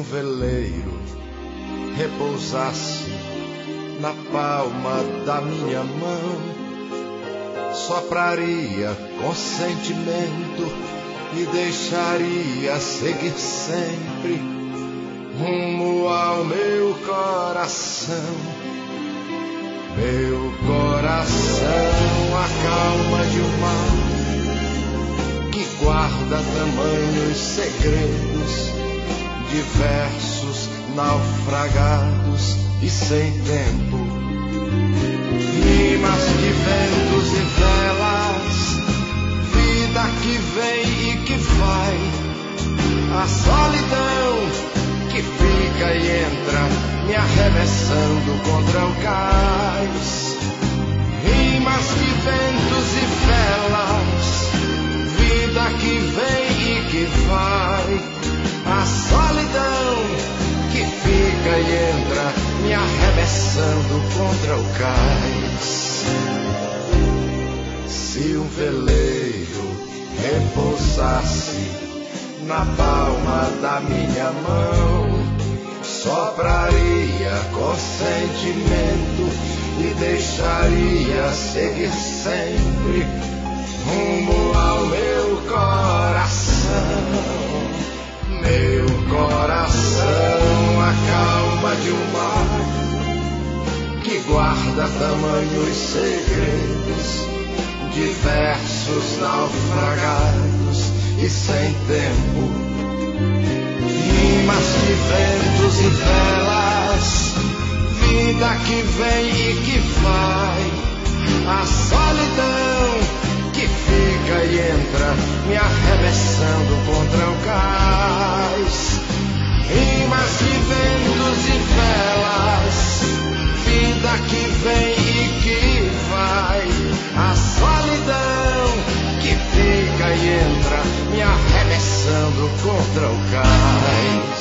veleiro repousasse na palma da minha mão, sopraria com sentimento e deixaria seguir sempre rumo ao meu coração. Meu coração, a calma de um mar que guarda tamanhos segredos, diversos, naufragados e sem tempo. Rimas de ventos e velas, vida que vem e que vai, a solidão que fica e entra, me arremessando contra o cais. Rimas de ventos e velas, vida que vem e que vai, a solidão que fica e entra, me arremessando contra o cais. Se um veleiro repousasse na palma da minha mão, sopraria com sentimento e deixaria seguir sempre rumo ao meu coração. Meu coração, a calma de um mar que guarda tamanhos segredos, diversos, naufragados e sem tempo. Rimas de ventos e velas, vida que vem e que vai, a solidão que fica e entra, me arremessando contra o cais. Rimas de ventos e velas, vida que vem e que vai, a solidão que fica e entra, me arremessando contra o cais.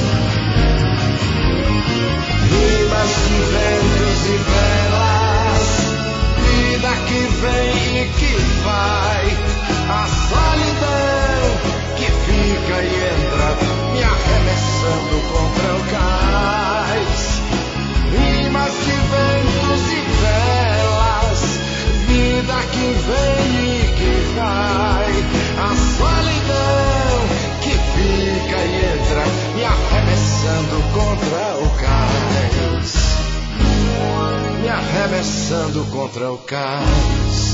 Rimas de ventos e velas, vida que vem e que vai, a solidão que fica e entra, me arremessando contra o cais. Rimas de ventos e velas, vida que vem e que vai, a solidão que fica e entra, me arremessando contra o cais, me arremessando contra o cais.